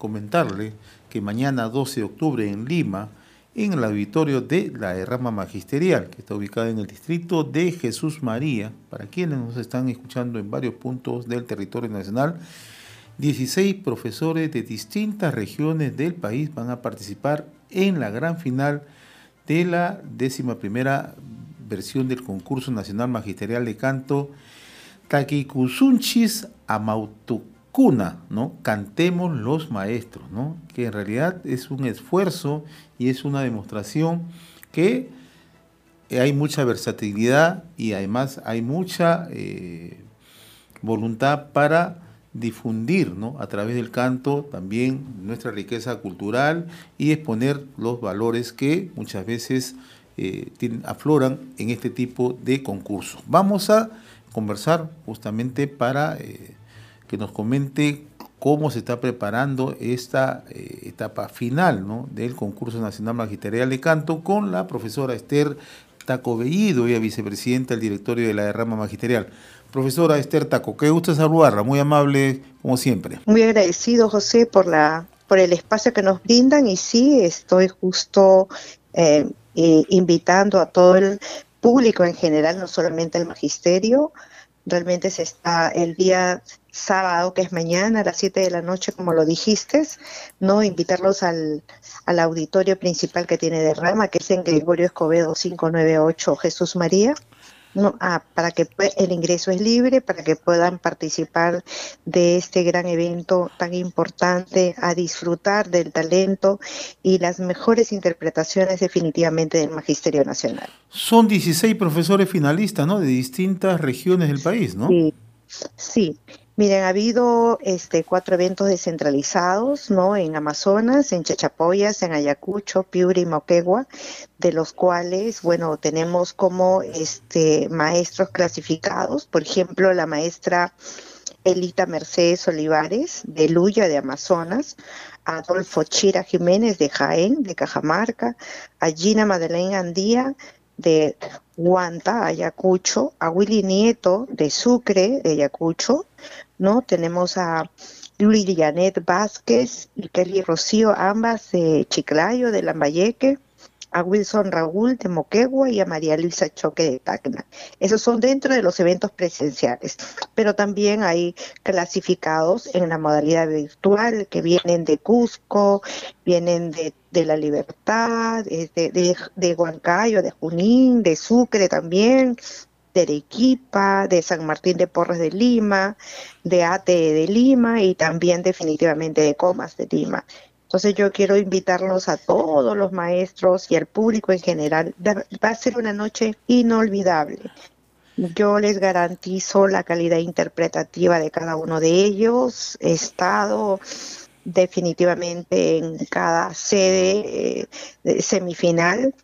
comentarle que mañana 12 de octubre en Lima, en el auditorio de la Derrama Magisterial, que está ubicada en el distrito de Jesús María, para quienes nos están escuchando en varios puntos del territorio nacional, 16 profesores de distintas regiones del país van a participar en la gran final de la 11ª versión del concurso nacional magisterial de canto Taquicuzunchis Amautucuna, ¿no? Cantemos los maestros, ¿no? Que en realidad es un esfuerzo y es una demostración que hay mucha versatilidad y además hay mucha voluntad para difundir, ¿no? A través del canto también nuestra riqueza cultural y exponer los valores que muchas veces afloran en este tipo de concursos. Vamos a conversar justamente para que nos comente cómo se está preparando esta etapa final, ¿no? Del concurso nacional magisterial de canto con la profesora Esther Taco Bellido, ella vicepresidenta del directorio de la Derrama Magisterial. Profesora Esther Taco, qué gusto saludarla, muy amable como siempre. Muy agradecido, José, por el espacio que nos brindan, y sí, estoy justo invitando a todo el público en general, no solamente al magisterio. Realmente se está el día sábado, que es mañana a las 7 de la noche, como lo dijiste, ¿no? Invitarlos al auditorio principal que tiene Derrama, que es en Gregorio Escobedo 598 Jesús María. No, para que el ingreso es libre, para que puedan participar de este gran evento tan importante, a disfrutar del talento y las mejores interpretaciones definitivamente del Magisterio Nacional. Son 16 profesores finalistas, ¿no? De distintas regiones del país, ¿no? Sí, sí. Miren, ha habido 4 eventos descentralizados, ¿no? En Amazonas, en Chachapoyas, en Ayacucho, Piura y Moquegua, de los cuales, bueno, tenemos como maestros clasificados. Por ejemplo, la maestra Elita Mercedes Olivares, de Luya, de Amazonas; Adolfo Chira Jiménez, de Jaén, de Cajamarca; a Gina Madeleine Andía, de Huanta, Ayacucho; a Willy Nieto, de Sucre, de Ayacucho, ¿no? Tenemos a Yuli Janet Vázquez y Kelly Rocío, ambas de Chiclayo, de Lambayeque; a Wilson Raúl, de Moquegua, y a María Luisa Choque, de Tacna. Esos son dentro de los eventos presenciales, pero también hay clasificados en la modalidad virtual que vienen de Cusco, vienen de La Libertad, de Huancayo, de Junín, de Sucre también, de Arequipa, de San Martín de Porres de Lima, de Ate de Lima y también definitivamente de Comas de Lima. Entonces yo quiero invitarlos a todos los maestros y al público en general. Va a ser una noche inolvidable. Yo les garantizo la calidad interpretativa de cada uno de ellos. He estado definitivamente en cada sede semifinal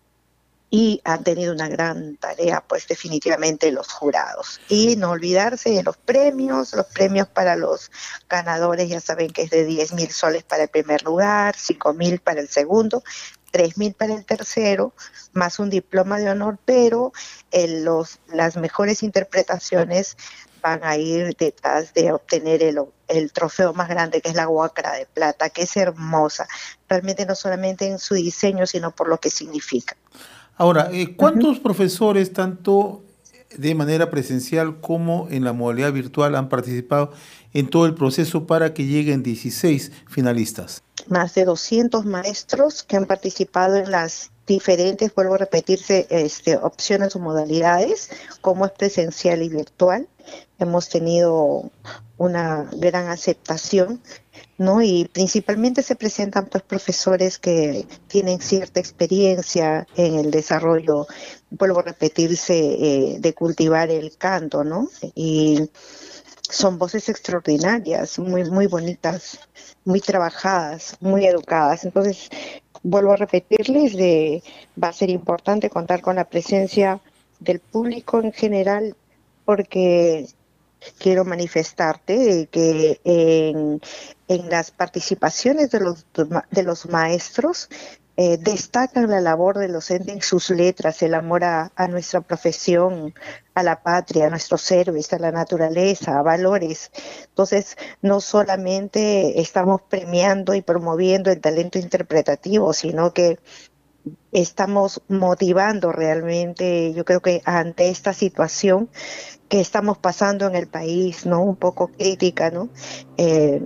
y han tenido una gran tarea, pues definitivamente los jurados. Y no olvidarse de los premios para los ganadores, ya saben que es de 10.000 soles para el primer lugar, 5.000 para el segundo, 3.000 para el tercero, más un diploma de honor, pero las mejores interpretaciones van a ir detrás de obtener el trofeo más grande, que es la Huacra de Plata, que es hermosa, realmente no solamente en su diseño, sino por lo que significa. Ahora, ¿cuántos profesores, tanto de manera presencial como en la modalidad virtual, han participado en todo el proceso para que lleguen 16 finalistas? Más de 200 maestros que han participado en las diferentes, vuelvo a repetirse, opciones o modalidades, como es presencial y virtual. Hemos tenido una gran aceptación, ¿no? Y principalmente se presentan pues profesores que tienen cierta experiencia en el desarrollo, vuelvo a repetirse, de cultivar el canto, ¿no? Y son voces extraordinarias, muy, muy bonitas, muy trabajadas, muy educadas. Entonces, vuelvo a repetirles, va a ser importante contar con la presencia del público en general, porque quiero manifestarte que en las participaciones de los maestros destacan la labor del docente en sus letras, el amor a nuestra profesión, a la patria, a nuestros héroes, a la naturaleza, a valores. Entonces, no solamente estamos premiando y promoviendo el talento interpretativo, sino que estamos motivando realmente, yo creo que ante esta situación que estamos pasando en el país, ¿no? Un poco crítica, ¿no? Eh,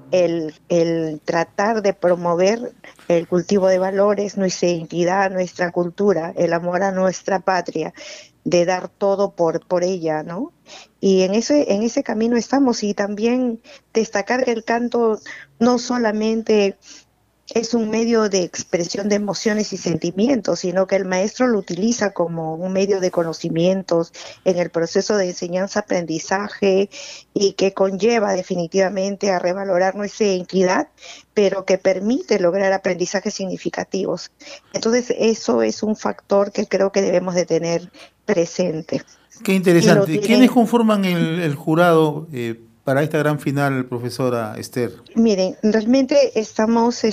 el tratar de promover el cultivo de valores, nuestra identidad, nuestra cultura, el amor a nuestra patria, de dar todo por ella, ¿no? Y en ese camino estamos, y también destacar que el canto no solamente es un medio de expresión de emociones y sentimientos, sino que el maestro lo utiliza como un medio de conocimientos en el proceso de enseñanza-aprendizaje, y que conlleva definitivamente a revalorar nuestra identidad, pero que permite lograr aprendizajes significativos. Entonces, eso es un factor que creo que debemos de tener presente. Qué Y lo interesante. ¿Quiénes tienen. conforman el jurado para esta gran final, profesora Esther? Miren, realmente estamos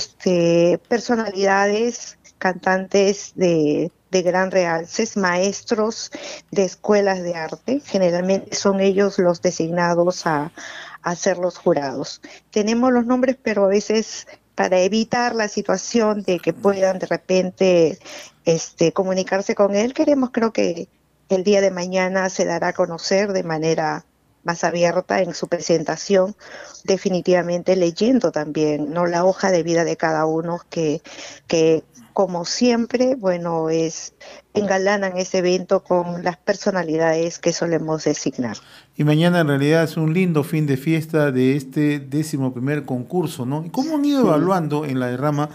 personalidades, cantantes de gran realces, maestros de escuelas de arte. Generalmente son ellos los designados a ser los jurados. Tenemos los nombres, pero a veces, para evitar la situación de que puedan de repente comunicarse con él, queremos, creo que el día de mañana se dará a conocer de manera más abierta en su presentación, definitivamente leyendo también, ¿no?, la hoja de vida de cada uno, que como siempre, bueno, engalanan ese evento con las personalidades que solemos designar. Y mañana en realidad es un lindo fin de fiesta de este 11º concurso, ¿no? ¿Y cómo han ido Sí. evaluando en la derrama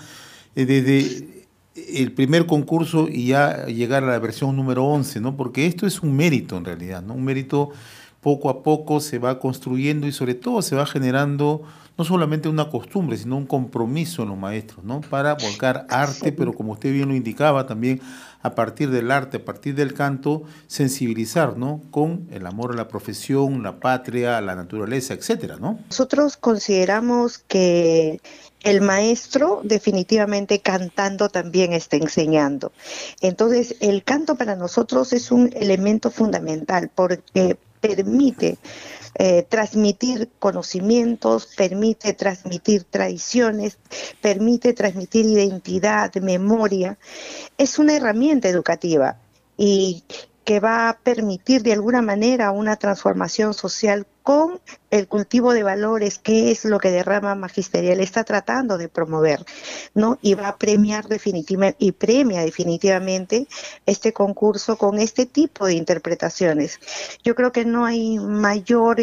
desde el primer concurso y ya llegar a la versión número 11, ¿no? Porque esto es un mérito en realidad, ¿no? Un mérito poco a poco se va construyendo y sobre todo se va generando no solamente una costumbre, sino un compromiso en los maestros, ¿no? Para volcar arte, pero como usted bien lo indicaba, también a partir del arte, a partir del canto, sensibilizar, ¿no? Con el amor a la profesión, la patria, la naturaleza, etcétera, ¿no? Nosotros consideramos que el maestro definitivamente cantando también está enseñando. Entonces, el canto para nosotros es un elemento fundamental porque permite transmitir conocimientos, permite transmitir tradiciones, permite transmitir identidad, memoria. Es una herramienta educativa, y que va a permitir de alguna manera una transformación social con el cultivo de valores, que es lo que Derrama Magisterial está tratando de promover, ¿no? Y va a premiar definitivamente, y premia definitivamente este concurso con este tipo de interpretaciones. Yo creo que no hay mayor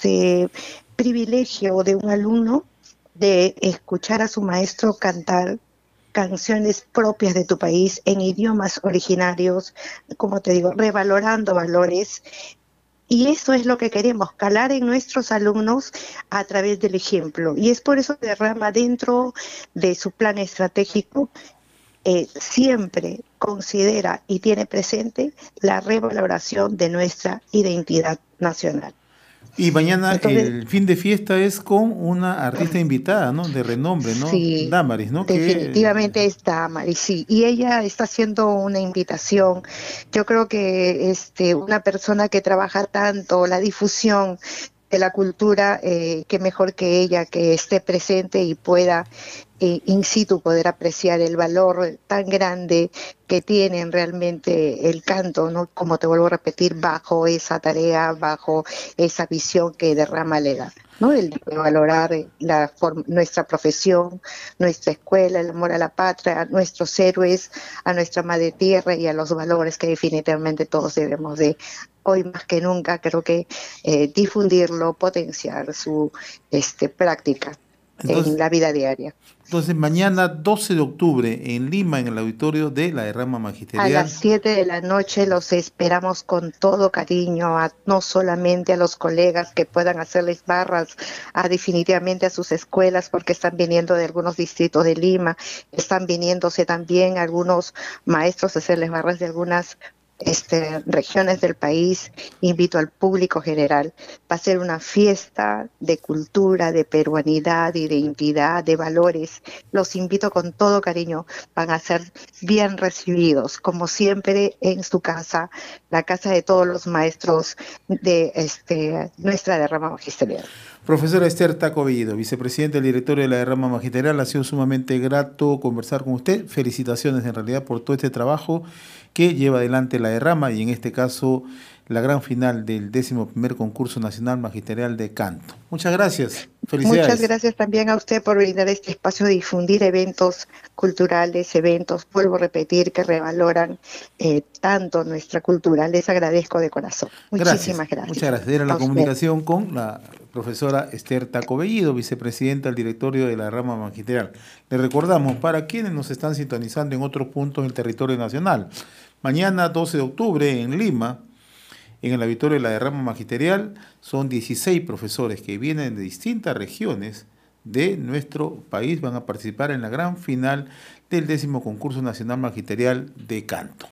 privilegio de un alumno de escuchar a su maestro cantar canciones propias de tu país en idiomas originarios, como te digo, revalorando valores. Y eso es lo que queremos, calar en nuestros alumnos a través del ejemplo. Y es por eso que Derrama, dentro de su plan estratégico, siempre considera y tiene presente la revaloración de nuestra identidad nacional. Y mañana Entonces, el fin de fiesta es con una artista invitada, ¿no? De renombre, ¿no? sí, Damaris, ¿no? definitivamente está Mari, sí, y ella está haciendo una invitación. Yo creo que una persona que trabaja tanto la difusión de la cultura, que mejor que ella que esté presente y pueda in situ poder apreciar el valor tan grande que tienen realmente el canto, ¿no? Como te vuelvo a repetir, bajo esa tarea, bajo esa visión que Derrama le da, ¿no? El de valorar nuestra profesión, nuestra escuela, el amor a la patria, a nuestros héroes, a nuestra madre tierra y a los valores que definitivamente todos debemos de, hoy más que nunca, creo que difundirlo, potenciar su práctica en Entonces, la vida diaria. entonces mañana 12 de octubre en Lima, en el auditorio de la Derrama A las Magisterial. 7 de la noche los esperamos con todo cariño, no solamente a los colegas que puedan hacerles barras definitivamente a sus escuelas, porque están viniendo de algunos distritos de Lima, están viniéndose también algunos maestros a hacerles barras de algunas regiones del país, invito al público general. Va a ser una fiesta de cultura, de peruanidad, de identidad, de valores. Los invito con todo cariño. Van a ser bien recibidos, como siempre en su casa, la casa de todos los maestros de nuestra derrama magisterial. Profesora Esther Taco Bellido, vicepresidenta del directorio de la derrama magisterial, ha sido sumamente grato conversar con usted. Felicitaciones en realidad por todo este trabajo que lleva adelante la derrama y en este caso la gran final del 11º concurso nacional magisterial de canto. Muchas gracias. Muchas Felicidades. gracias también a usted por brindar este espacio de difundir eventos culturales, eventos, vuelvo a repetir, que revaloran tanto nuestra cultura. Les agradezco de corazón. Gracias. Muchísimas Muchas gracias gracias. Era a la usted. comunicación con la profesora Esther Taco Bellido, vicepresidenta del directorio de la rama magisterial. Le recordamos, para quienes nos están sintonizando en otros puntos del territorio nacional, mañana 12 de octubre en Lima, en el auditorio de la derrama magisterial, son 16 profesores que vienen de distintas regiones de nuestro país, van a participar en la gran final del 10º concurso nacional magisterial de canto.